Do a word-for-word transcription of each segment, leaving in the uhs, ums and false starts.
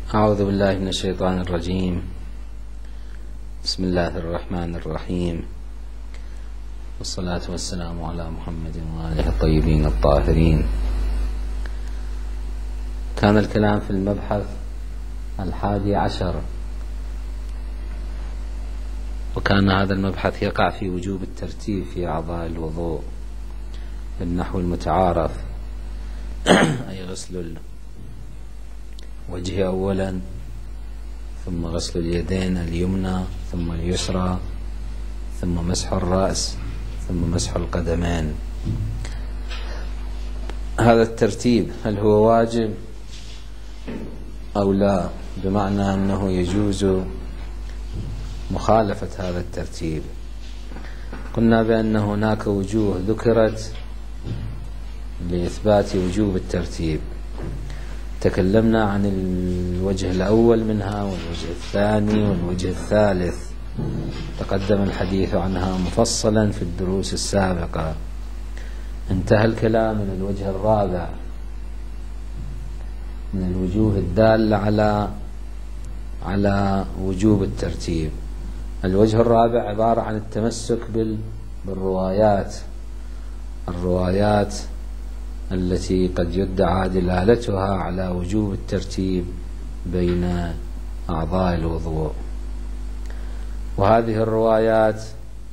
أعوذ بالله من الشيطان الرجيم. بسم الله الرحمن الرحيم، والصلاة والسلام على محمد وآله الطيبين الطاهرين. كان الكلام في المبحث الحادي عشر، وكان هذا المبحث يقع في وجوب الترتيب في أعضاء الوضوء بالنحو المتعارف، أي غسل الوجه أولا، ثم غسل اليدين اليمنى ثم اليسرى، ثم مسح الرأس، ثم مسح القدمين. هذا الترتيب هل هو واجب أو لا؟ بمعنى أنه يجوز مخالفة هذا الترتيب. قلنا بأن هناك وجوه ذكرت لإثبات وجوب الترتيب. تكلمنا عن الوجه الأول منها والوجه الثاني والوجه الثالث، تقدم الحديث عنها مفصلا في الدروس السابقة. انتهى الكلام من الوجه الرابع من الوجوه الدالة على على وجوب الترتيب. الوجه الرابع عبارة عن التمسك بالروايات الروايات التي قد يدعى دلالتها على وجوب الترتيب بين أعضاء الوضوء. وهذه الروايات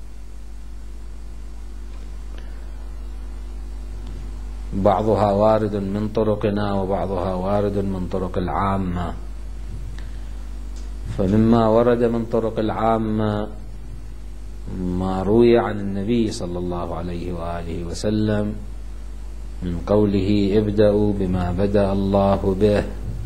بعضها وارد من طرقنا وبعضها وارد من طرق العامة. فمما ورد من طرق العامة ما روي عن النبي صلى الله عليه وآله وسلم من قوله: ابدأوا بما بدأ الله به.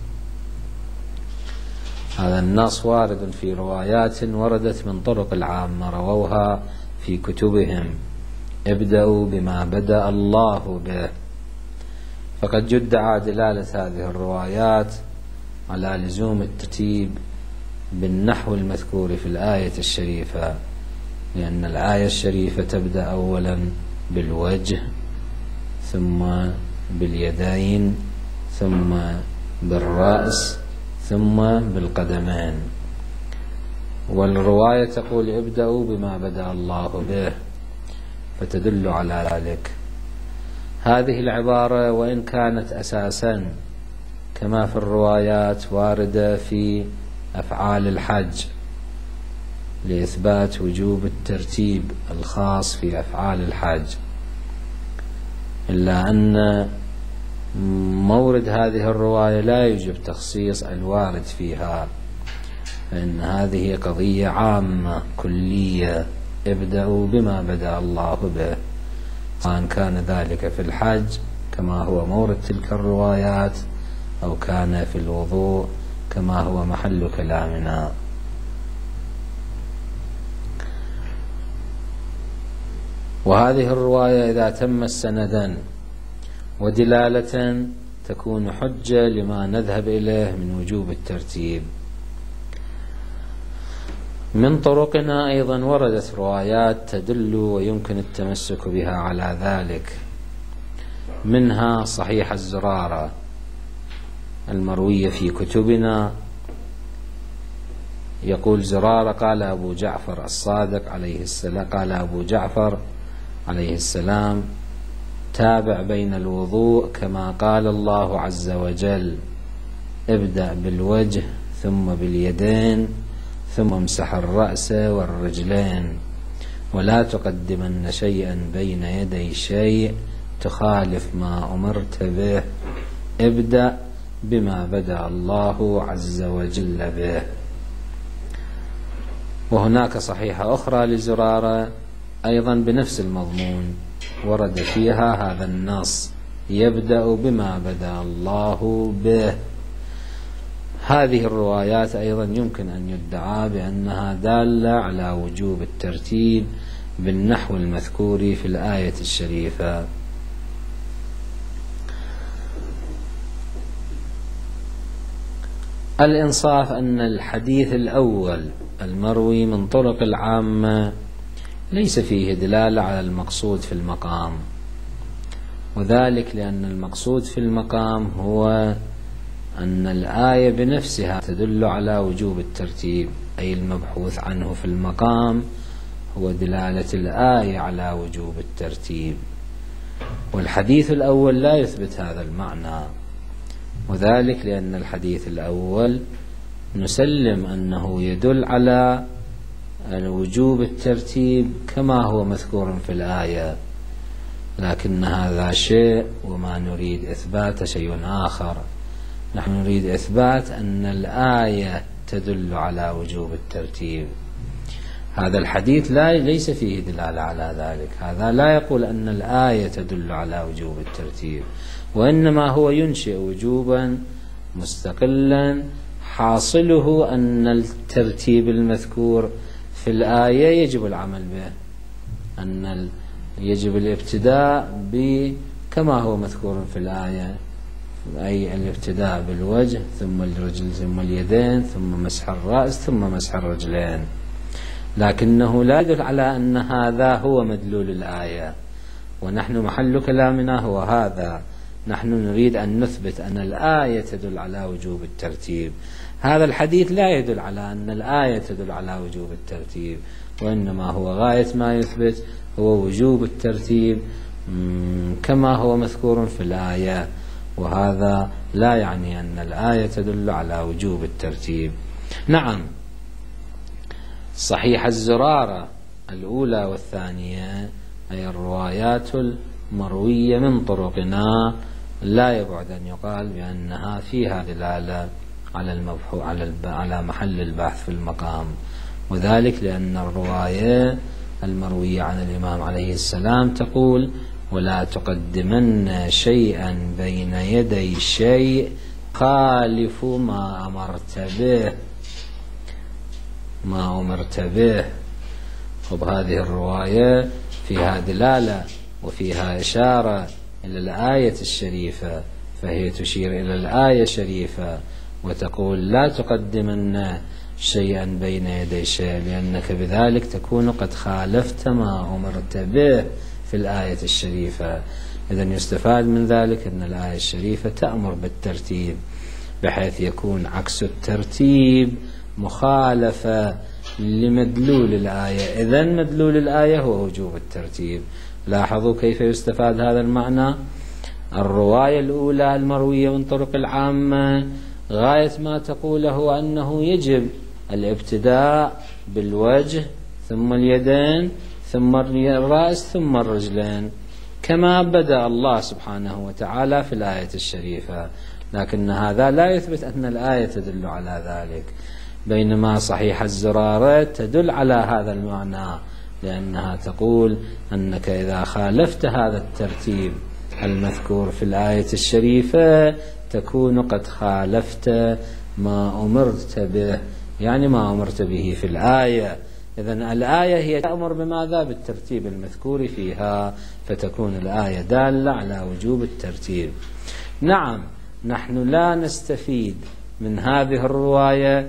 هذا النص وارد في روايات وردت من طرق العامة رووها في كتبهم: ابدأوا بما بدأ الله به. فقد يدعى دلالة هذه الروايات على لزوم الترتيب بالنحو المذكور في الآية الشريفة، لأن الآية الشريفة تبدأ أولا بالوجه، ثم باليدين، ثم بالرأس، ثم بالقدمين. والرواية تقول: ابدأوا بما بدأ الله به، فتدل على ذلك. هذه العبارة وإن كانت أساسا كما في الروايات واردة في أفعال الحج لإثبات وجوب الترتيب الخاص في أفعال الحج، إلا أن مورد هذه الرواية لا يجب تخصيص الوارد فيها، فإن هذه قضية عامة كلية: ابدأوا بما بدأ الله به، سواء كان ذلك في الحج كما هو مورد تلك الروايات، أو كان في الوضوء كما هو محل كلامنا. وهذه الرواية إذا تمت سندا ودلالة تكون حجة لما نذهب إليه من وجوب الترتيب. من طرقنا أيضا وردت روايات تدل ويمكن التمسك بها على ذلك، منها صحيح الزرارة المروية في كتبنا. يقول زرارة: قال أبو جعفر الصادق عليه السلام قال أبو جعفر عليه السلام: تابع بين الوضوء كما قال الله عز وجل: ابدأ بالوجه ثم باليدين ثم امسح الرأس والرجلين، ولا تقدمن شيئا بين يدي شيء تخالف ما أمرت به، ابدأ بما بدأ الله عز وجل به. وهناك صحيحة أخرى لزرارة أيضا بنفس المضمون ورد فيها هذا النص: يبدأ بما بدأ الله به. هذه الروايات أيضا يمكن أن يدعى بأنها دالة على وجوب الترتيب بالنحو المذكور في الآية الشريفة. الإنصاف أن الحديث الأول المروي من طرق العامة ليس فيه دلالة على المقصود في المقام، وذلك لأن المقصود في المقام هو أن الآية بنفسها تدل على وجوب الترتيب، أي المبحوث عنه في المقام هو دلالة الآية على وجوب الترتيب. والحديث الأول لا يثبت هذا المعنى، وذلك لأن الحديث الأول نسلم أنه يدل على وجوب الترتيب كما هو مذكور في الآية، لكن هذا شيء وما نريد إثبات شيء آخر. نحن نريد إثبات أن الآية تدل على وجوب الترتيب. هذا الحديث لا ليس فيه دلالة على ذلك، هذا لا يقول أن الآية تدل على وجوب الترتيب، وإنما هو ينشئ وجوبا مستقلا حاصله أن الترتيب المذكور في الآية يجب العمل به، أن يجب الابتداء كما هو مذكور في الآية، أي الابتداء بالوجه ثم الرجل ثم اليدين ثم مسح الرأس ثم مسح الرجلين، لكنه لا يدل على أن هذا هو مدلول الآية، ونحن محل كلامنا هو هذا. نحن نريد أن نثبت أن الآية تدل على وجوب الترتيب. هذا الحديث لا يدل على أن الآية تدل على وجوب الترتيب، وإنما هو غاية ما يثبت هو وجوب الترتيب كما هو مذكور في الآية، وهذا لا يعني أن الآية تدل على وجوب الترتيب. نعم، صحيح الزرارة الأولى والثانية أي الروايات المروية من طرقنا لا يبعد أن يقال بأنها فيها دلالة على المبحوث على على محل البحث في المقام، وذلك لأن الرواية المروية عن الإمام عليه السلام تقول: ولا تقدمن شيئا بين يدي شيء خالف ما أمرت به ما أمرت به. وبهذه الرواية فيها دلالة وفيها إشارة إلى الآية الشريفة، فهي تشير إلى الآية الشريفة وتقول: لا تقدمن شيئا بين يدي شيء، لأنك بذلك تكون قد خالفت ما أمرت به في الآية الشريفة. إذن يستفاد من ذلك أن الآية الشريفة تأمر بالترتيب، بحيث يكون عكس الترتيب مخالفة لمدلول الآية. إذن مدلول الآية هو وجوب الترتيب. لاحظوا كيف يستفاد هذا المعنى. الرواية الأولى المروية من طرق العامة غاية ما تقوله أنه يجب الابتداء بالوجه ثم اليدين ثم الرأس ثم الرجلين كما بدأ الله سبحانه وتعالى في الآية الشريفة، لكن هذا لا يثبت أن الآية تدل على ذلك، بينما صحيح الزرارة تدل على هذا المعنى، لأنها تقول أنك إذا خالفت هذا الترتيب المذكور في الآية الشريفة تكون قد خالفت ما أمرت به، يعني ما أمرت به في الآية. إذن الآية هي تأمر بماذا؟ بالترتيب المذكور فيها، فتكون الآية دالة على وجوب الترتيب. نعم، نحن لا نستفيد من هذه الرواية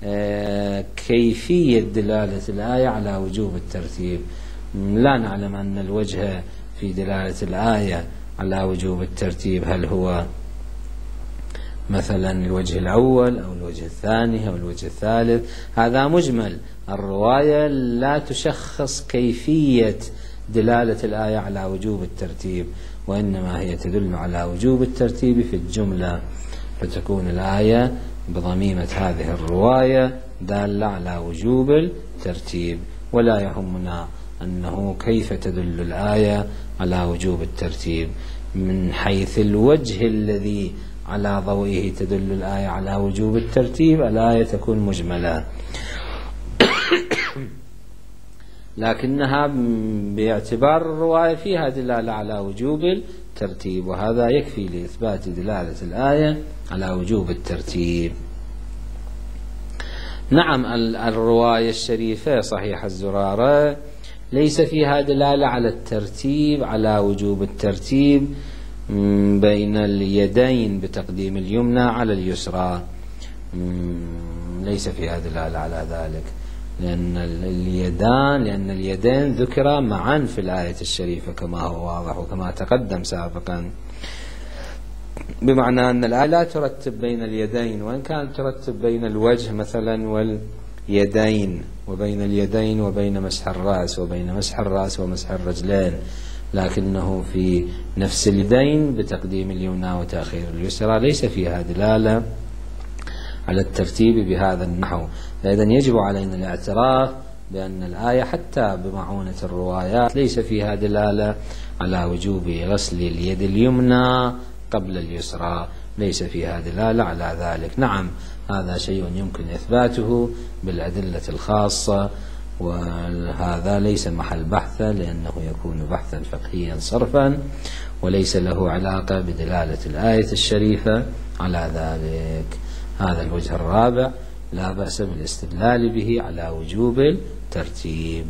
كيفية دلالة الآية على وجوب الترتيب. لا نعلم أن الوجه في دلالة الآية على وجوب الترتيب هل هو مثلا الوجه الأول أو الوجه الثاني أو الوجه الثالث، هذا مجمل. الرواية لا تشخص كيفية دلالة الآية على وجوب الترتيب، وإنما هي تدل على وجوب الترتيب في الجملة، فتكون الآية بضميمة هذه الرواية دالة على وجوب الترتيب، ولا يهمنا أنه كيف تدل الآية على وجوب الترتيب. من حيث الوجه الذي على ضوئه تدل الآية على وجوب الترتيب، الآية تكون مجملة لكنها باعتبار الرواية فيها دلالة على وجوب الترتيب، وهذا يكفي لإثبات دلالة الآية على وجوب الترتيب. نعم، الرواية الشريفة صحيح الزرارة ليس فيها دلالة على الترتيب على وجوب الترتيب بين اليدين بتقديم اليمنى على اليسرى، ليس فيها دلالة على ذلك، لأن اليدان لأن اليدين ذكر معا في الآية الشريفة كما هو واضح وكما تقدم سابقا. بمعنى أن الآية لا ترتب بين اليدين، وإن كانت ترتب بين الوجه مثلا واليدين، وبين اليدين وبين مسح الرأس، وبين مسح الرأس ومسح الرجلين، لكنه في نفس اليدين بتقديم اليمنى وتأخير اليسرى، ليس فيها دلالة على الترتيب بهذا النحو. فإذا يجب علينا الاعتراف بأن الآية حتى بمعونة الروايات ليس فيها دلالة على وجوب غسل اليد اليمنى قبل اليسرى، ليس فيها دلالة على ذلك. نعم، هذا شيء يمكن إثباته بالأدلة الخاصة، وهذا ليس محل بحثه، لأنه يكون بحثا فقهيا صرفا وليس له علاقة بدلالة الآية الشريفة على ذلك. هذا الوجه الرابع لا بأس بالاستدلال به على وجوب الترتيب.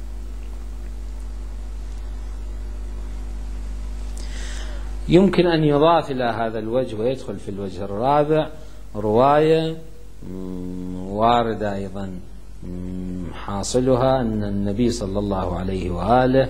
يمكن أن يضاف إلى هذا الوجه ويدخل في الوجه الرابع رواية واردة أيضا حاصلها أن النبي صلى الله عليه وآله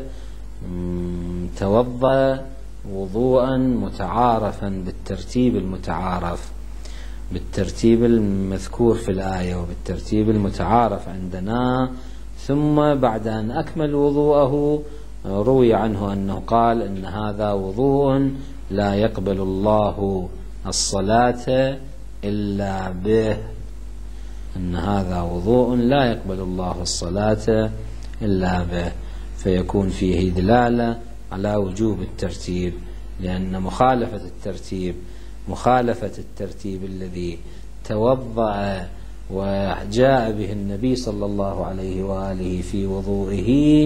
توضأ وضوءا متعارفا بالترتيب المتعارف، بالترتيب المذكور في الآية وبالترتيب المتعارف عندنا، ثم بعد أن أكمل وضوءه روي عنه أنه قال إن هذا وضوء لا يقبل الله الصلاة إلا به، أن هذا وضوء لا يقبل الله الصلاة إلا به، فيكون فيه دلالة على وجوب الترتيب، لأن مخالفة الترتيب مخالفة الترتيب الذي توضأ وجاء به النبي صلى الله عليه وآله في وضوئه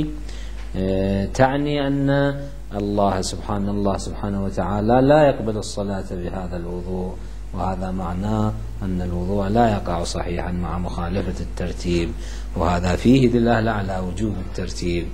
تعني أن الله سبحانه الله سبحانه وتعالى لا يقبل الصلاة بهذا الوضوء، وهذا معناه أن الوضوء لا يقع صحيحا مع مخالفة الترتيب، وهذا فيه دلالة على وجوب الترتيب.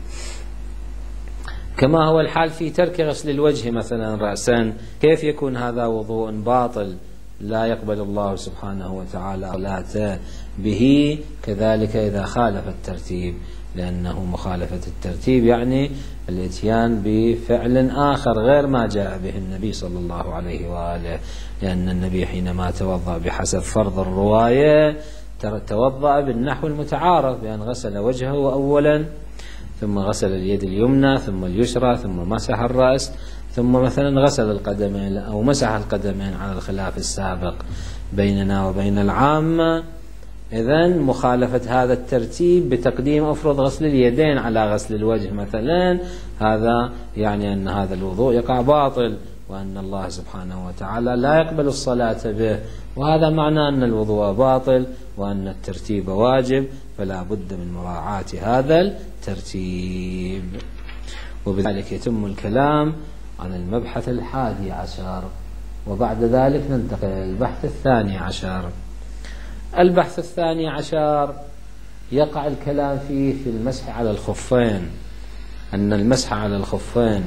كما هو الحال في ترك غسل الوجه مثلا رأسا، كيف يكون هذا وضوء باطل لا يقبل الله سبحانه وتعالى صلاة به؟ كذلك إذا خالف الترتيب، لأنه مخالفة الترتيب يعني الاتيان بفعل آخر غير ما جاء به النبي صلى الله عليه وآله، لأن النبي حينما توضأ بحسب فرض الرواية توضأ بالنحو المتعارف، بأن غسل وجهه أولا، ثم غسل اليد اليمنى، ثم اليسرى، ثم مسح الرأس، ثم مثلا غسل القدمين أو مسح القدمين على الخلاف السابق بيننا وبين العامة. إذن مخالفة هذا الترتيب بتقديم أفرض غسل اليدين على غسل الوجه مثلا، هذا يعني أن هذا الوضوء يقع باطل، وأن الله سبحانه وتعالى لا يقبل الصلاة به، وهذا معنى أن الوضوء باطل وأن الترتيب واجب، فلا بد من مراعاة هذا الترتيب. وبذلك يتم الكلام عن المبحث الحادي عشر، وبعد ذلك ننتقل إلى البحث الثاني عشر. البحث الثاني عشر يقع الكلام فيه في المسح على الخفين، أن المسح على الخفين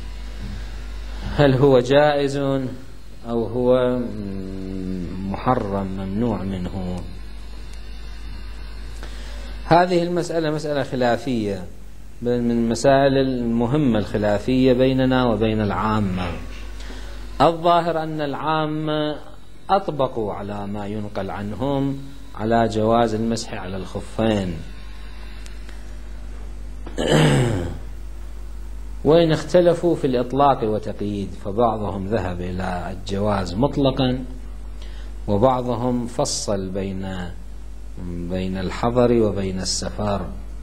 هل هو جائز أو هو محرم ممنوع منه؟ هذه المسألة مسألة خلافية، من المسائل المهمة الخلافية بيننا وبين العامة. الظاهر أن العامة أطبقوا على ما ينقل عنهم على جواز المسح على الخفين، وإن اختلفوا في الإطلاق والتقييد، فبعضهم ذهب إلى الجواز مطلقا، وبعضهم فصل بين بين الحضر وبين السفر،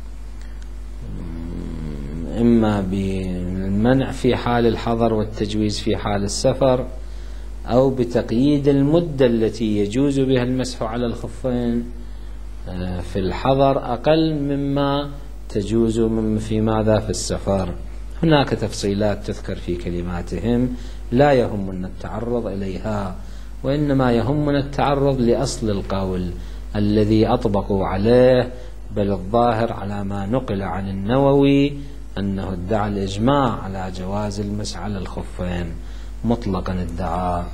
إما بالمنع في حال الحضر والتجويز في حال السفر، أو بتقييد المدة التي يجوز بها المسح على الخفين في الحضر أقل مما تجوز في ماذا في السفر. هناك تفصيلات تذكر في كلماتهم لا يهمنا التعرض إليها، وإنما يهمنا التعرض لأصل القول الذي أطبقوا عليه، بل الظاهر على ما نقل عن النووي أنه ادعى الإجماع على جواز المسح على الخفين مطلقا ادعى.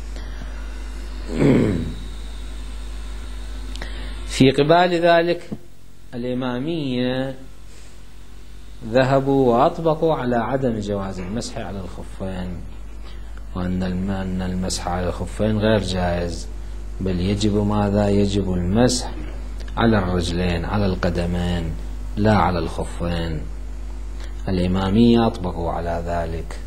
في قبال ذلك الإمامية ذهبوا وأطبقوا على عدم جواز المسح على الخفين، وأن أن المسح على الخفين غير جائز، بل يجب ماذا؟ يجب المسح على الرجلين، على القدمين، لا على الخفين. الإمامية أطبقوا على ذلك.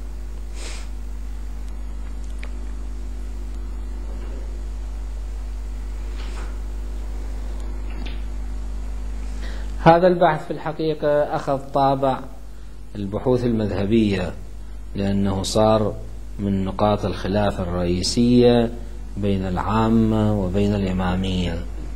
هذا البحث في الحقيقة أخذ طابع البحوث المذهبية، لأنه صار من نقاط الخلاف الرئيسية بين العامة وبين الإمامية،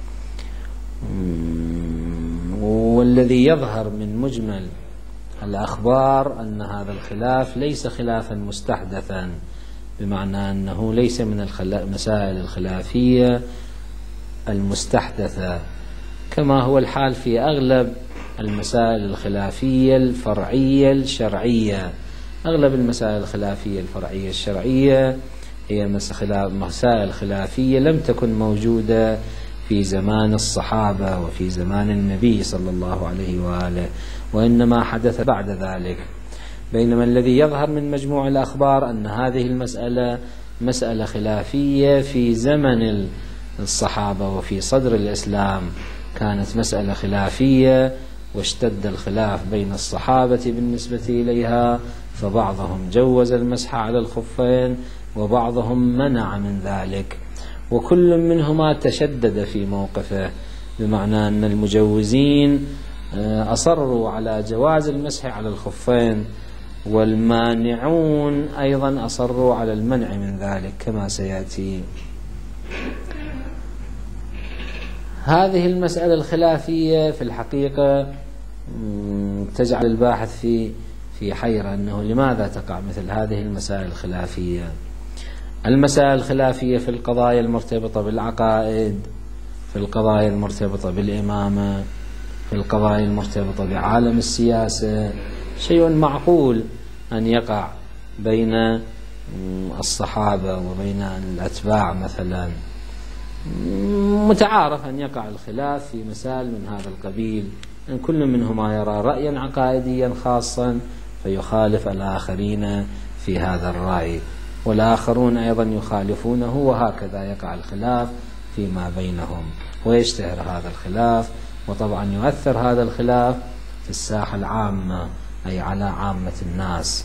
والذي يظهر من مجمل الأخبار أن هذا الخلاف ليس خلافا مستحدثا، بمعنى أنه ليس من المسائل الخلافية المستحدثة، كما هو الحال في أغلب المسائل الخلافية الفرعية الشرعية. أغلب المسائل الخلافية الفرعية الشرعية هي مسائل خلافية لم تكن موجودة في زمان الصحابة وفي زمان النبي صلى الله عليه وآله، وإنما حدث بعد ذلك. بينما الذي يظهر من مجموع الأخبار أن هذه المسألة مسألة خلافية في زمن الصحابة وفي صدر الإسلام، كانت مسألة خلافية واشتد الخلاف بين الصحابة بالنسبة إليها، فبعضهم جوز المسح على الخفين وبعضهم منع من ذلك، وكل منهما تشدد في موقفه، بمعنى أن المجوزين أصروا على جواز المسح على الخفين، والمانعون أيضا أصروا على المنع من ذلك كما سيأتي. هذه المسألة الخلافية في الحقيقة تجعل الباحث في في حيرة، أنه لماذا تقع مثل هذه المسائل الخلافية؟ المسائل الخلافية في القضايا المرتبطة بالعقائد، في القضايا المرتبطة بالإمامة، في القضايا المرتبطة بعالم السياسة، شيء معقول أن يقع بين الصحابة وبين الأتباع مثلا، متعارف أن يقع الخلاف في مسائل من هذا القبيل، أن كل منهما يرى رأيا عقائديا خاصا فيخالف الآخرين في هذا الرأي، والآخرون أيضا يخالفونه، وهكذا يقع الخلاف فيما بينهم ويشتهر هذا الخلاف، وطبعا يؤثر هذا الخلاف في الساحة العامة، أي على عامة الناس.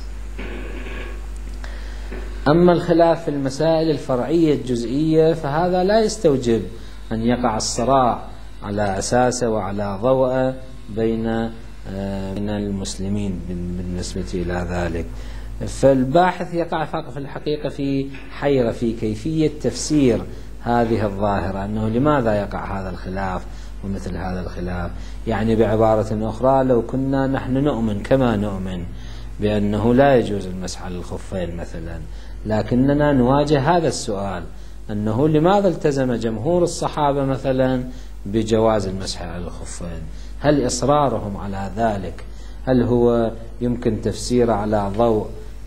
أما الخلاف في المسائل الفرعية الجزئية فهذا لا يستوجب أن يقع الصراع على أساسه وعلى ضوءه بين بين المسلمين بالنسبة إلى ذلك. فالباحث يقع في الحقيقة في حيرة في كيفية تفسير هذه الظاهرة، أنه لماذا يقع هذا الخلاف ومثل هذا الخلاف. يعني بعبارة أخرى، لو كنا نحن نؤمن كما نؤمن بأنه لا يجوز المسح على الخفين مثلا، لكننا نواجه هذا السؤال، أنه لماذا التزم جمهور الصحابة مثلا بجواز المسح على الخفين؟ هل إصرارهم على ذلك هل هو يمكن تفسيره على ضوء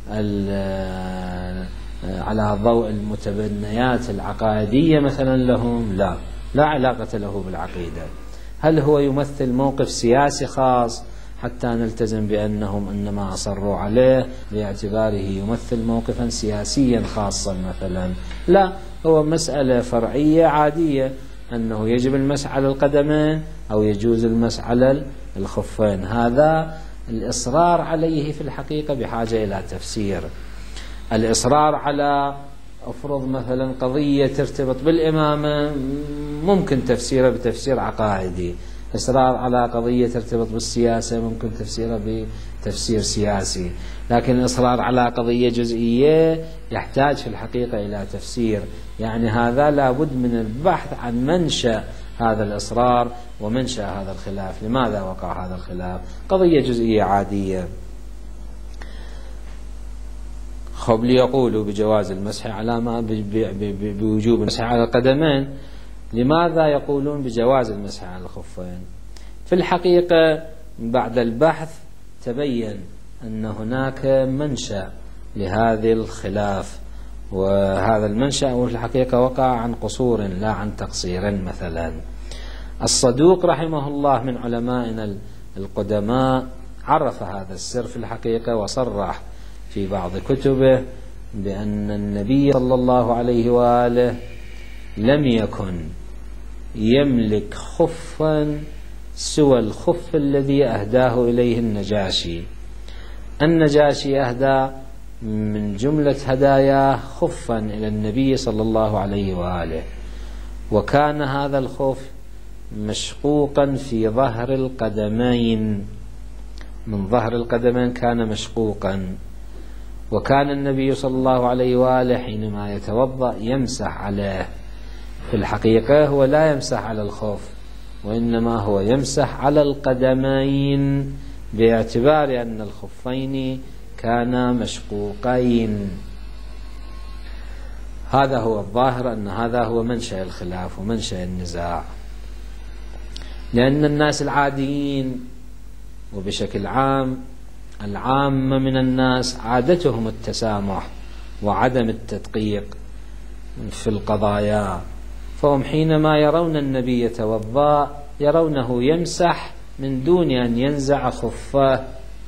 على ضوء المتبنيات العقائدية مثلا لهم؟ لا، لا علاقة له بالعقيدة. هل هو يمثل موقف سياسي خاص حتى نلتزم بأنهم إنما أصروا عليه باعتباره يمثل موقفا سياسيا خاصا مثلا؟ لا، هو مسألة فرعية عادية، أنه يجب المسح على القدمين أو يجوز المسح على الخفين. هذا الإصرار عليه في الحقيقة بحاجة إلى تفسير. الإصرار على أفرض مثلا قضية ترتبط بالإمامة ممكن تفسيره بتفسير عقائدي، إصرار على قضية ترتبط بالسياسة ممكن تفسيره بتفسير سياسي، لكن الإصرار على قضية جزئية يحتاج في الحقيقة إلى تفسير. يعني هذا لابد من البحث عن منشأ هذا الإصرار ومنشأ هذا الخلاف، لماذا وقع هذا الخلاف؟ قضية جزئية عادية. خب ليقولوا بجواز المسح على ما بوجوب المسح على القدمين، لماذا يقولون بجواز المسح على الخفين؟ في الحقيقة بعد البحث تبين أن هناك منشأ لهذا الخلاف، وهذا المنشأ في الحقيقة وقع عن قصور لا عن تقصير. مثلا الصدوق رحمه الله من علمائنا القدماء عرف هذا السر في الحقيقة، وصرح في بعض كتبه بأن النبي صلى الله عليه وآله لم يكن يملك خفا سوى الخف الذي أهداه إليه النجاشي. النجاشي أهدى من جملة هداياه خفا إلى النبي صلى الله عليه وآله، وكان هذا الخف مشقوقا في ظهر القدمين، من ظهر القدمين كان مشقوقا، وكان النبي صلى الله عليه وآله حينما يتوضأ يمسح عليه. في الحقيقة هو لا يمسح على الخف، وإنما هو يمسح على القدمين، باعتبار أن الخفين كانا مشقوقين. هذا هو الظاهر، أن هذا هو منشأ الخلاف ومنشأ النزاع، لأن الناس العاديين وبشكل عام العامة من الناس عادتهم التسامح وعدم التدقيق في القضايا، فهم حينما يرون النبي يتوضأ يرونه يمسح من دون أن ينزع خفه،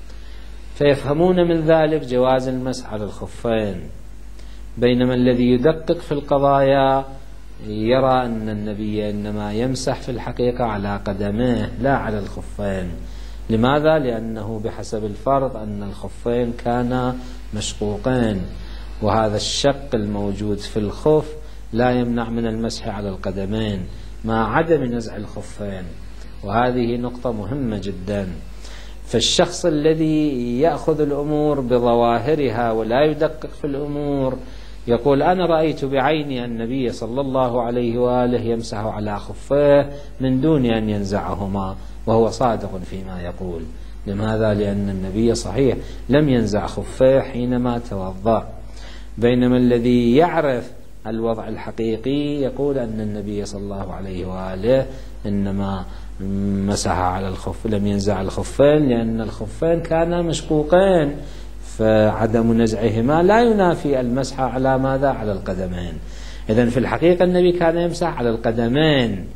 فيفهمون من ذلك جواز المسح على الخفين، بينما الذي يدقق في القضايا يرى أن النبي إنما يمسح في الحقيقة على قدميه لا على الخفين. لماذا؟ لأنه بحسب الفرض أن الخفين كانا مشقوقين، وهذا الشق الموجود في الخف لا يمنع من المسح على القدمين مع عدم نزع الخفين، وهذه نقطة مهمة جدا. فالشخص الذي يأخذ الأمور بظواهرها ولا يدقق في الأمور يقول أنا رأيت بعيني النبي صلى الله عليه وآله يمسح على خفيه من دون أن ينزعهما، وهو صادق فيما يقول. لماذا؟ لأن النبي صحيح لم ينزع خفيه حينما توضأ، بينما الذي يعرف الوضع الحقيقي يقول أن النبي صلى الله عليه وآله إنما مسح على الخف، لم ينزع الخفين لأن الخفين كانا مشقوقين، فعدم نزعهما لا ينافي المسح على ماذا؟ على القدمين. إذن في الحقيقة النبي كان يمسح على القدمين،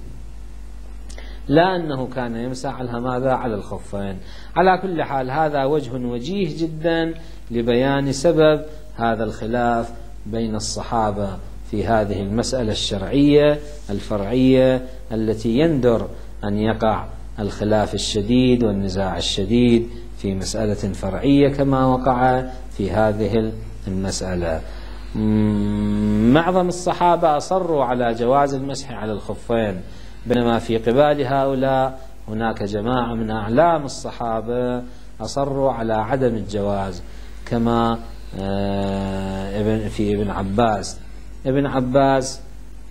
لا أنه كان يمسح على ماذا؟ على الخفين. على كل حال هذا وجه وجيه جدا لبيان سبب هذا الخلاف بين الصحابة في هذه المسألة الشرعية الفرعية التي يندر أن يقع الخلاف الشديد والنزاع الشديد في مسألة فرعية كما وقع في هذه المسألة. معظم الصحابة أصروا على جواز المسح على الخفين، بينما في قبال هؤلاء هناك جماعة من أعلام الصحابة أصروا على عدم الجواز، كما في ابن عباس. ابن عباس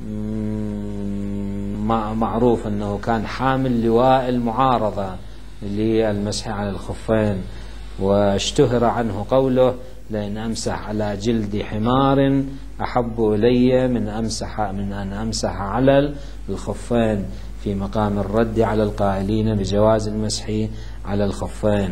معروف أنه كان حامل لواء المعارضة للمسح على الخفين، واشتهر عنه قوله لأن أمسح على جلد حمار أحب إلي من أمسح من أن أمسح على الخفين، في مقام الرد على القائلين بجواز المسح على الخفين.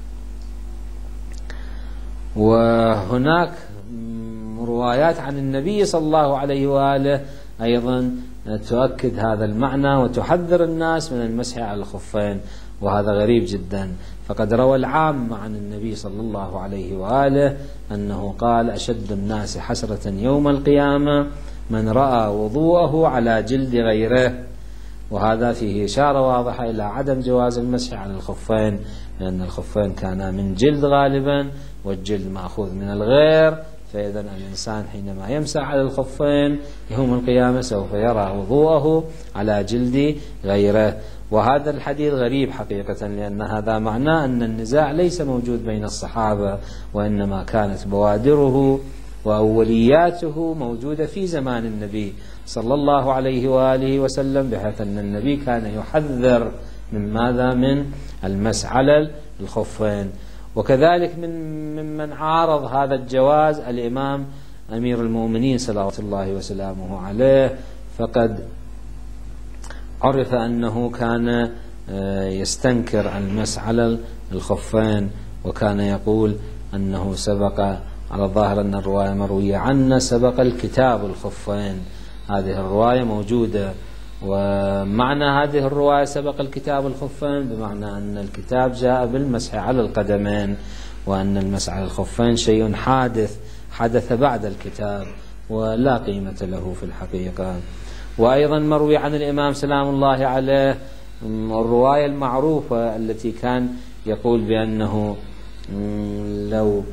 وهناك روايات عن النبي صلى الله عليه وآله أيضا تؤكد هذا المعنى وتحذر الناس من المسح على الخفين، وهذا غريب جدا. فقد روى العام عن النبي صلى الله عليه وآله أنه قال أشد الناس حسرة يوم القيامة من رأى وضوءه على جلد غيره، وهذا فيه إشارة واضحة إلى عدم جواز المسح على الخفين، لأن الخفين كان من جلد غالبا والجلد مأخوذ من الغير، فإذا الإنسان حينما يمسح على الخفين يوم القيامة سوف يرى وضوءه على جلد غيره. وهذا الحديث غريب حقيقة، لأن هذا معناه أن النزاع ليس موجود بين الصحابة، وإنما كانت بوادره وأولياته موجودة في زمان النبي صلى الله عليه وآله وسلم، بحيث أن النبي كان يحذر من ماذا؟ من المسح على الخفين. وكذلك من ممن عارض هذا الجواز الإمام أمير المؤمنين صلوات الله وسلامه عليه، فقد عرف أنه كان يستنكر المسح على الخفين، وكان يقول أنه سبق، على الظاهر أن الرواية مروية عنه، سبق الكتاب الخفين. هذه الرواية موجودة، ومعنى هذه الرواية سبق الكتاب الخفين بمعنى أن الكتاب جاء بالمسح على القدمين، وأن المسح على الخفين شيء حادث حدث بعد الكتاب ولا قيمة له في الحقيقة. وأيضا مروي عن الإمام سلام الله عليه الرواية المعروفة التي كان يقول بأنه لو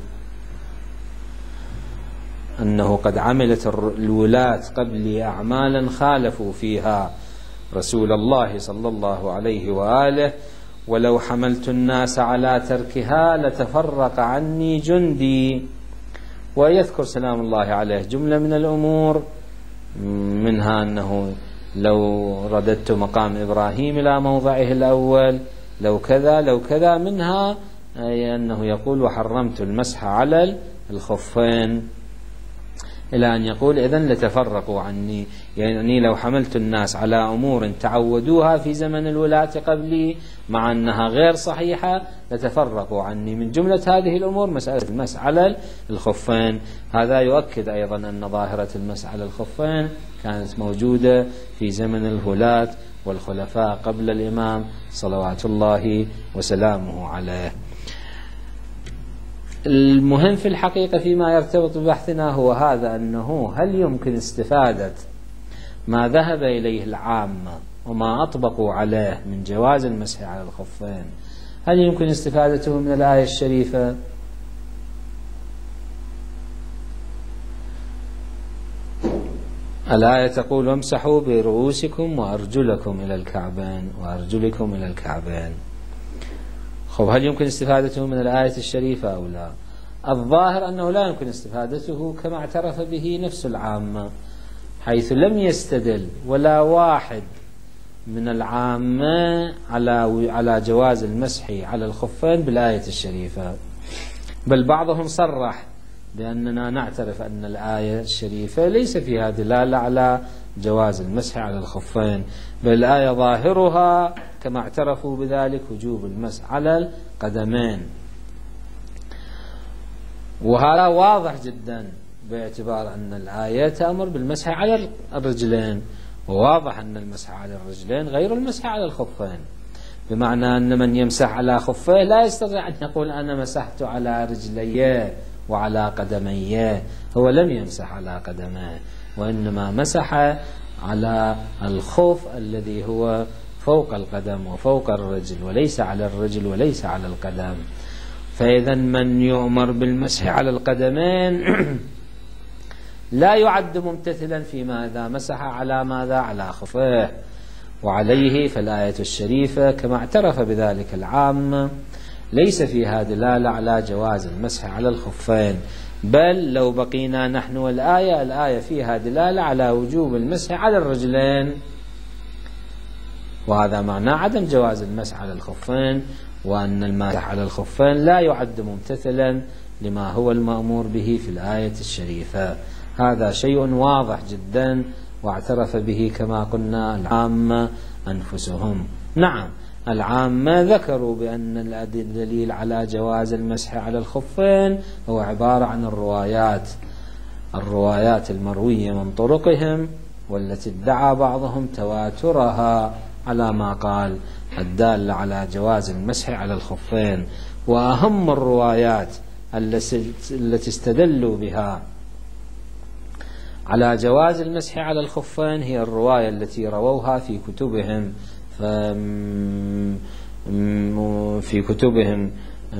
أنه قد عملت الولاة قبلي أعمالا خالفوا فيها رسول الله صلى الله عليه وآله، ولو حملت الناس على تركها لتفرق عني جندي. ويذكر سلام الله عليه جملة من الأمور، منها أنه لو رددت مقام إبراهيم إلى موضعه الأول، لو كذا لو كذا، منها أي أنه يقول وحرمت المسح على الخفين، إلى أن يقول إذن لتفرقوا عني، يعني لو حملت الناس على أمور تعودوها في زمن الولاة قبلي مع أنها غير صحيحة لتفرقوا عني. من جملة هذه الأمور مسألة المسح على الخفين. هذا يؤكد أيضا أن ظاهرة المسح على الخفين كانت موجودة في زمن الولاة والخلفاء قبل الإمام صلوات الله وسلامه عليه. المهم في الحقيقة فيما يرتبط ببحثنا هو هذا، أنه هل يمكن استفادة ما ذهب إليه العامة وما أطبقوا عليه من جواز المسح على الخفين، هل يمكن استفادته من الآية الشريفة؟ الآية تقول وامسحوا برؤوسكم وأرجلكم إلى الكعبين وأرجلكم إلى الكعبين. خب هل يمكن استفادته من الآية الشريفة أو لا؟ الظاهر أنه لا يمكن استفادته كما اعترف به نفس العامة، حيث لم يستدل ولا واحد من العامة على على جواز المسح على الخفين بالآية الشريفة، بل بعضهم صرح بأننا نعترف أن الآية الشريفة ليس فيها دلالة على جواز المسح على الخفين، بل الآية ظاهرها كما اعترفوا بذلك وجوب المسح على القدمين. وهذا واضح جدا باعتبار أن الآية تأمر بالمسح على الرجلين، وواضح أن المسح على الرجلين غير المسح على الخفين، بمعنى أن من يمسح على خفيه لا يستطيع أن يقول أنا مسحت على رجليه وعلى قدميه. هو لم يمسح على قدميه، وإنما مسح على الخف الذي هو فوق القدم وفوق الرجل، وليس على الرجل وليس على القدم. فإذا من يؤمر بالمسح على القدمين لا يعد ممتثلا فيما إذا مسح على ماذا؟ على خفيه. وعليه فالآية الشريفة كما اعترف بذلك العامة ليس فيها دلالة على جواز المسح على الخفين، بل لو بقينا نحن والآية، الآية فيها دلالة على وجوب المسح على الرجلين، وهذا معناه عدم جواز المسح على الخفين، وأن المسح على الخفين لا يعد ممتثلا لما هو المأمور به في الآية الشريفة. هذا شيء واضح جدا واعترف به كما قلنا العامة أنفسهم. نعم العامة ذكروا بأن الدليل على جواز المسح على الخفين هو عبارة عن الروايات الروايات المروية من طرقهم، والتي ادعى بعضهم تواترها على ما قال الدالة على جواز المسح على الخفين. وأهم الروايات التي استدلوا بها على جواز المسح على الخفين هي الرواية التي رووها في كتبهم في كتبهم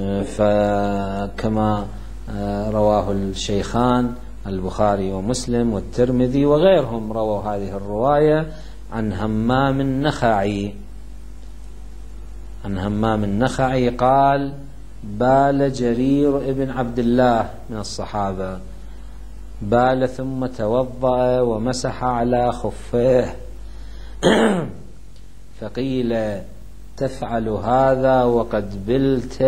فكما رواه الشيخان البخاري ومسلم والترمذي وغيرهم، رووا هذه الرواية عن همام النخعي عن همام النخعي قال بال جرير ابن عبد الله من الصحابة، بال ثم توضأ ومسح على خفيه فقيل تفعل هذا وقد بلت؟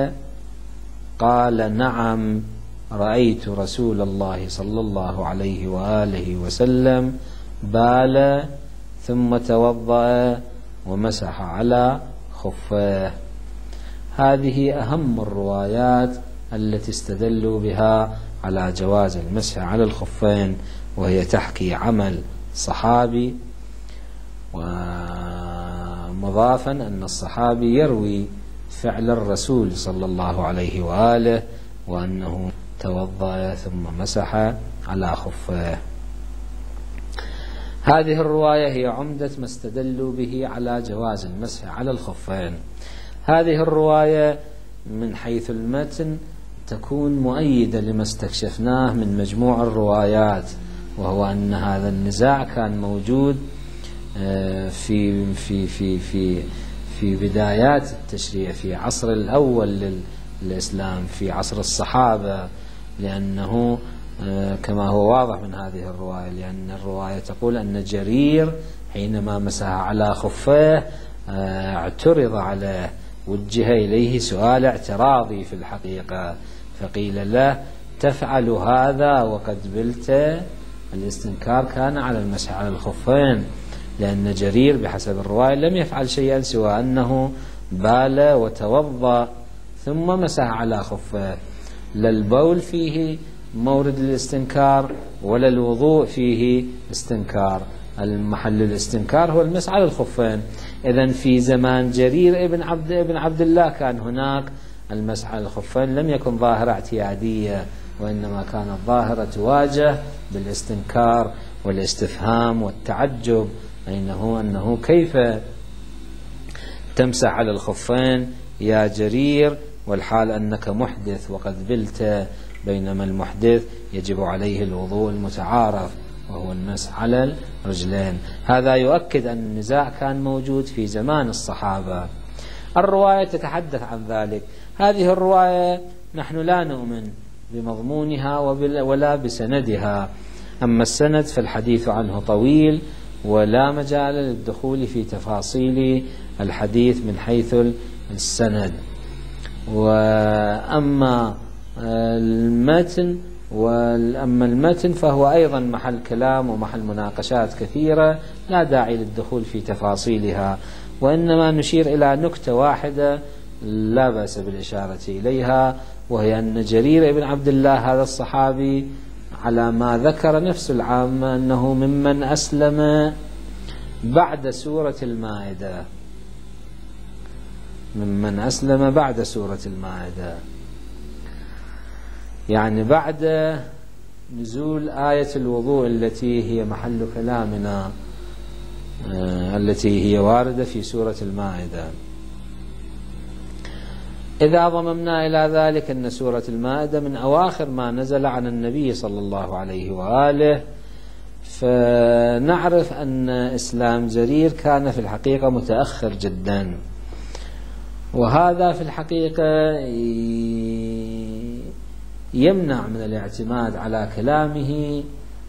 قال نعم، رأيت رسول الله صلى الله عليه وآله وسلم بال ثم توضأ ومسح على خفيه. هذه أهم الروايات التي استدلوا بها على جواز المسح على الخفين، وهي تحكي عمل صحابي، ومضافا أن الصحابي يروي فعل الرسول صلى الله عليه وآله وأنه توضأ ثم مسح على خفيه. هذه الرواية هي عمدة ما استدلوا به على جواز المسح على الخفين. هذه الرواية من حيث المتن تكون مؤيدة لما استكشفناه من مجموع الروايات، وهو أن هذا النزاع كان موجود في في في في في بدايات التشريع في عصر الأول للإسلام، في عصر الصحابة، لأنه كما هو واضح من هذه الرواية، لأن الرواية تقول أن جرير حينما مسح على خفيه اعترض عليه، وجه إليه سؤال اعتراضي في الحقيقة، فقيل له تفعل هذا وقد بلت. الاستنكار كان على المسح على الخفين، لأن جرير بحسب الرواية لم يفعل شيئا سوى أنه بال وتوضأ ثم مسح على خفيه. لا البول فيه مورد الاستنكار ولا الوضوء فيه استنكار، المحل الاستنكار هو المسح على الخفين. إذن في زمان جرير ابن عبد ابن عبد الله كان هناك المسح على الخفين لم يكن ظاهرة اعتيادية، وإنما كانت ظاهرة تواجه بالاستنكار والاستفهام والتعجب، أنه أنه كيف تمسح على الخفين يا جرير والحال أنك محدث وقد بلت، بينما المحدث يجب عليه الوضوء المتعارف وهو المسح على الرجلين. هذا يؤكد أن النزاع كان موجود في زمان الصحابة. الرواية تتحدث عن ذلك. هذه الرواية نحن لا نؤمن بمضمونها ولا بسندها، أما السند فالحديث عنه طويل ولا مجال للدخول في تفاصيل الحديث من حيث السند. وأما المتن وأما المتن فهو أيضا محل كلام ومحل مناقشات كثيرة، لا داعي للدخول في تفاصيلها، وإنما نشير إلى نكتة واحدة لا بأس بالإشارة إليها، وهي أن جرير بن عبد الله هذا الصحابي على ما ذكر نفس العامة أنه ممن أسلم بعد سورة المائدة، ممن أسلم بعد سورة المائدة، يعني بعد نزول آية الوضوء التي هي محل كلامنا، التي هي واردة في سورة المائدة. إذا ضممنا إلى ذلك أن سورة المائدة من أواخر ما نزل عن النبي صلى الله عليه وآله، فنعرف أن إسلام جرير كان في الحقيقة متأخر جدا، وهذا في الحقيقة يمنع من الاعتماد على كلامه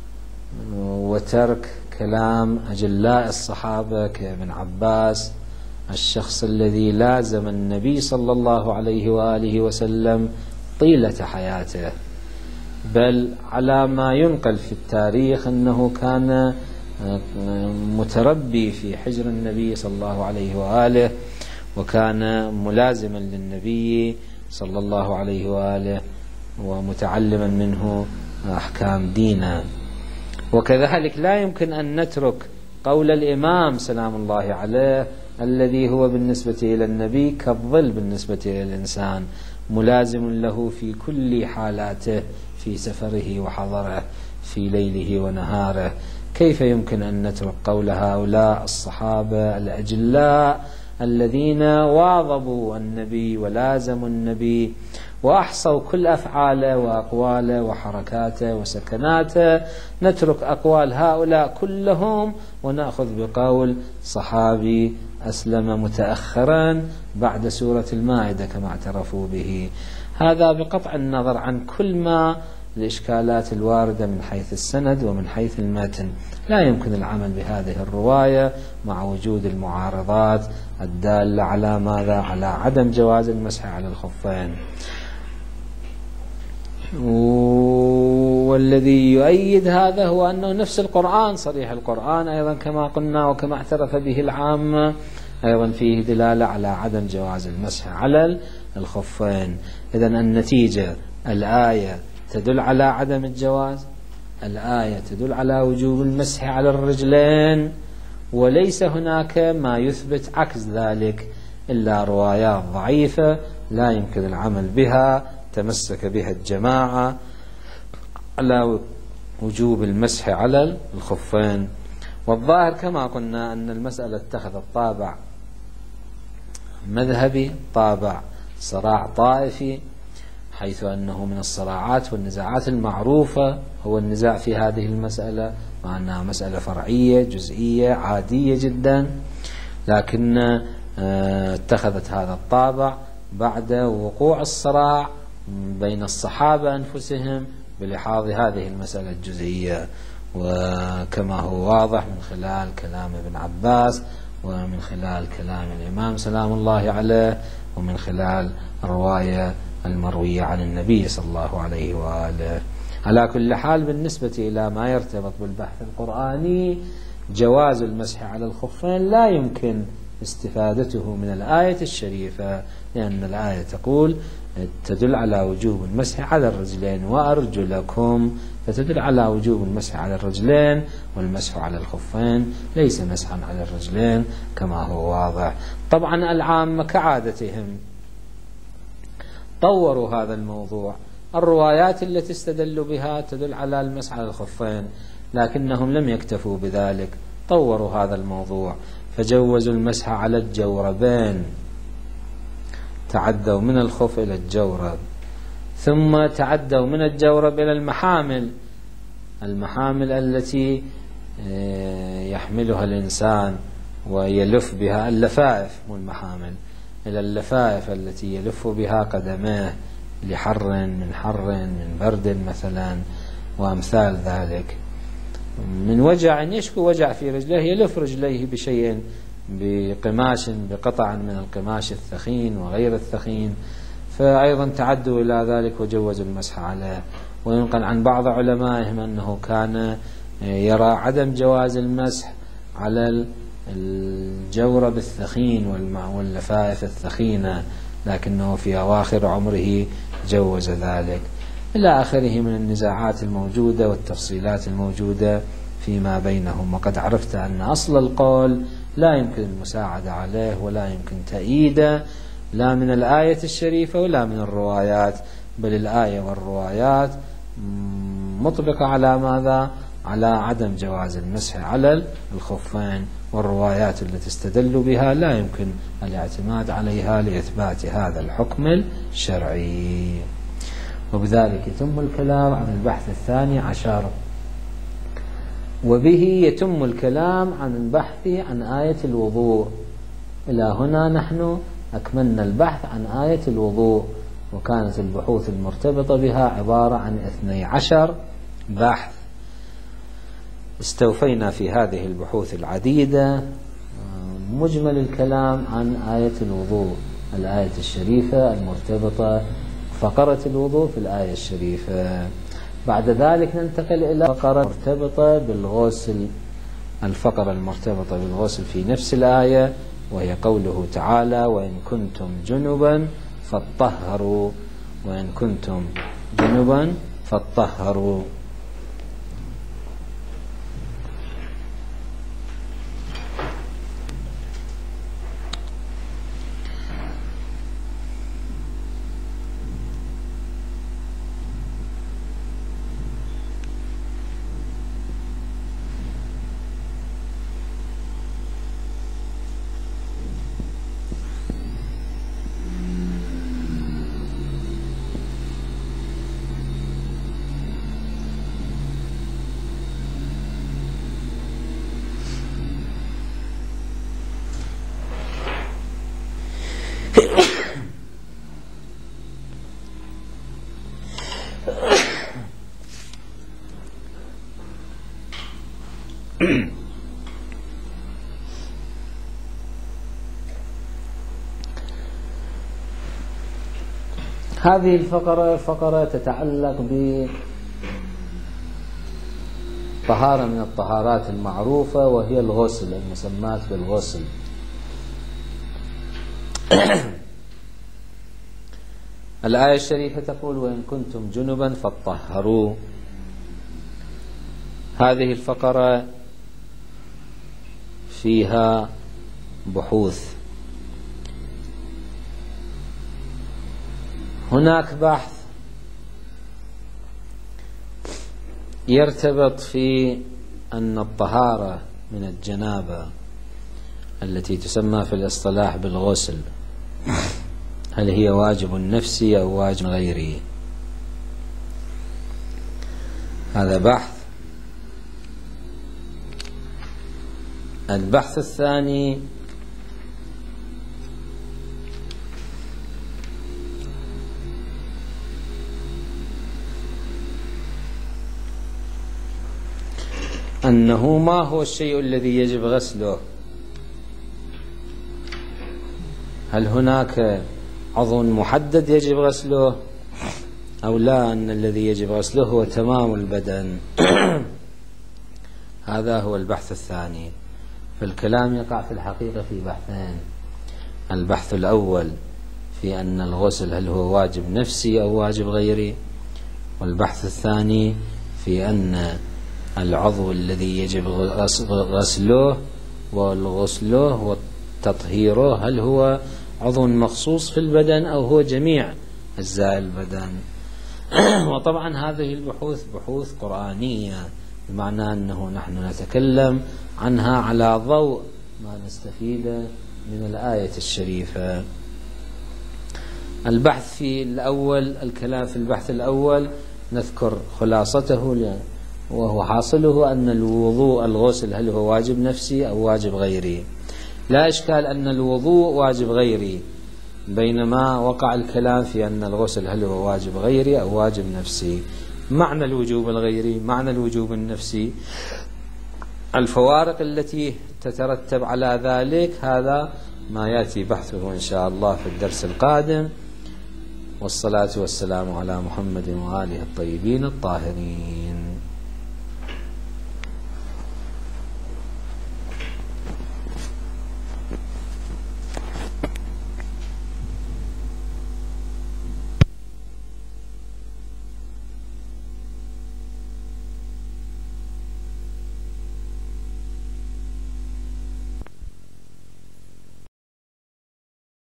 وترك كلام أجلاء الصحابة كابن عباس، الشخص الذي لازم النبي صلى الله عليه وآله وسلم طيلة حياته، بل على ما ينقل في التاريخ أنه كان متربي في حجر النبي صلى الله عليه وآله، وكان ملازما للنبي صلى الله عليه وآله ومتعلما منه أحكام دينه. وكذلك لا يمكن أن نترك قول الإمام سلام الله عليه الذي هو بالنسبة إلى النبي كالظل بالنسبة إلى الإنسان، ملازم له في كل حالاته، في سفره وحضره، في ليله ونهاره. كيف يمكن أن نترك قول هؤلاء الصحابة الأجلاء الذين واظبوا النبي ولازموا النبي وأحصوا كل أفعاله وأقواله وحركاته وسكناته، نترك أقوال هؤلاء كلهم ونأخذ بقول صحابي أسلم متأخرا بعد سورة المائدة كما اعترفوا به؟ هذا بقطع النظر عن كل ما الإشكالات الواردة من حيث السند ومن حيث المتن. لا يمكن العمل بهذه الرواية مع وجود المعارضات الدالة على ماذا؟ على عدم جواز المسح على الخفين. والذي يؤيد هذا هو أنه نفس القرآن، صريح القرآن أيضا كما قلنا وكما اعترف به العامة، أيضا فيه دلالة على عدم جواز المسح على الخفين. إذن النتيجة الآية تدل على عدم الجواز، الآية تدل على وجوب المسح على الرجلين، وليس هناك ما يثبت عكس ذلك إلا روايات ضعيفة لا يمكن العمل بها تمسك بها الجماعة على وجوب المسح على الخفين. والظاهر كما قلنا أن المسألة اتخذت طابع مذهبي، طابع صراع طائفي، حيث أنه من الصراعات والنزاعات المعروفة هو النزاع في هذه المسألة، مع أنها مسألة فرعية جزئية عادية جدا، لكن اتخذت هذا الطابع بعد وقوع الصراع بين الصحابة أنفسهم بلحاظ هذه المسألة الجزئية، وكما هو واضح من خلال كلام ابن عباس ومن خلال كلام الإمام سلام الله عليه ومن خلال الرواية المروية عن النبي صلى الله عليه وآله. على كل حال بالنسبة إلى ما يرتبط بالبحث القرآني جواز المسح على الخفين لا يمكن استفادته من الآية الشريفة، لأن الآية تقول تدل على وجوب المسح على الرجلين وأرجلكم، فتدل على وجوب المسح على الرجلين، والمسح على الخفين ليس مسحا على الرجلين كما هو واضح. طبعا العامة كعادتهم طوروا هذا الموضوع، الروايات التي استدلوا بها تدل على المسح على الخفين، لكنهم لم يكتفوا بذلك، طوروا هذا الموضوع فجوزوا المسح على الجوربين، تعدوا من الخف إلى الجورب، ثم تعدوا من الجورب إلى المحامل، المحامل التي يحملها الإنسان ويلف بها، اللفائف مو المحامل، إلى اللفائف التي يلف بها قدميه لحر من حر من برد مثلا وأمثال ذلك، من وجع يشكو وجع في رجليه يلف رجليه بشيء، بقماش، بقطع من القماش الثخين وغير الثخين، فأيضا تعدوا إلى ذلك وجوزوا المسح عليه. وينقل عن بعض علمائهم أنه كان يرى عدم جواز المسح على الجورب الثخين واللفائف الثخينة، لكنه في أواخر عمره جوز ذلك، إلى آخره من النزاعات الموجودة والتفصيلات الموجودة فيما بينهم. وقد عرفت أن أصل القول لا يمكن المساعدة عليه ولا يمكن تأييده لا من الآية الشريفة ولا من الروايات، بل الآية والروايات مطبقة على ماذا؟ على عدم جواز المسح على الخفين، والروايات التي استدلوا بها لا يمكن الاعتماد عليها لإثبات هذا الحكم الشرعي. وبذلك يتم الكلام عن البحث الثاني عشر، وبه يتم الكلام عن البحث عن آية الوضوء. إلى هنا نحن أكملنا البحث عن آية الوضوء، وكانت البحوث المرتبطة بها عبارة عن اثني عشر بحث. استوفينا في هذه البحوث العديدة مجمل الكلام عن آية الوضوء، الآية الشريفة المرتبطة فقرة الوضوء في الآية الشريفة. بعد ذلك ننتقل إلى فقرة مرتبطة بالغسل، الفقرة المرتبطة بالغسل في نفس الآية، وهي قوله تعالى: وإن كنتم جنبا فاطهروا، وإن كنتم جنبا فاطهروا. هذه الفقرة فقرة تتعلق بطهارة من الطهارات المعروفة، وهي الغسل، المسمات بالغسل. الآية الشريفة تقول: وإن كنتم جنبا فاطهروا. هذه الفقرة فيها بحوث. هناك بحث يرتبط في أن الطهارة من الجنابة التي تسمى في الاصطلاح بالغسل هل هي واجب نفسي أو واجب غيري؟ هذا بحث. البحث الثاني أنه ما هو الشيء الذي يجب غسله؟ هل هناك عضو محدد يجب غسله أو لا، أن الذي يجب غسله هو تمام البدن؟ هذا هو البحث الثاني. فالكلام يقع في الحقيقة في بحثين: البحث الأول في أن الغسل هل هو واجب نفسي أو واجب غيري، والبحث الثاني في أن العضو الذي يجب غسله والغسله وتطهيره هل هو عضو مخصوص في البدن أو هو جميع أجزاء البدن. وطبعا هذه البحوث بحوث قرآنية، بمعنى أنه نحن نتكلم عنها على ضوء ما نستفيد من الآية الشريفة. البحث في الأول، الكلام في البحث الأول نذكر خلاصته، وهو حاصله أن الوضوء الغسل هل هو واجب نفسي أو واجب غيري. لا إشكال أن الوضوء واجب غيري، بينما وقع الكلام في أن الغسل هل هو واجب غيري أو واجب نفسي. معنى الوجوب الغيري، معنى الوجوب النفسي، الفوارق التي تترتب على ذلك، هذا ما يأتي بحثه إن شاء الله في الدرس القادم. والصلاة والسلام على محمد وآله الطيبين الطاهرين.